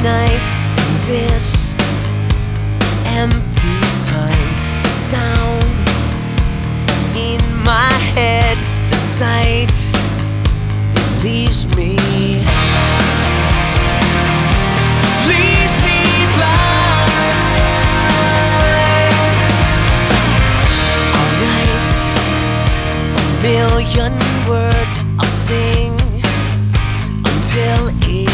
night in this empty time. The sound in my head, the sight, it leaves me million words I'll sing until it